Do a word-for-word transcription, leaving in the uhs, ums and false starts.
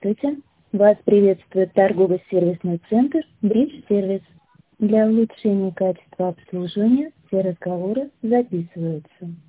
Здравствуйте. Вас приветствует торгово-сервисный центр Bridge Service. Для улучшения качества обслуживания все разговоры записываются.